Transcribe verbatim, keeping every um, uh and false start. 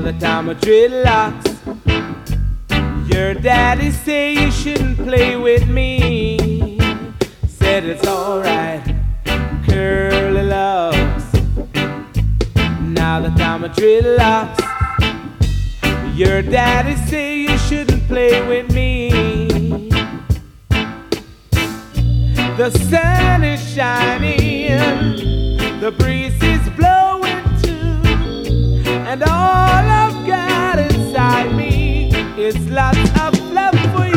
the time of dreadlocks. Your daddy say you shouldn't play with me. Said it's alright, curly locks. Now the time of dreadlocks. Your daddy say you shouldn't play with me. The sun is shining, the breeze is blowing too, and all I've got inside me is lots of love for you.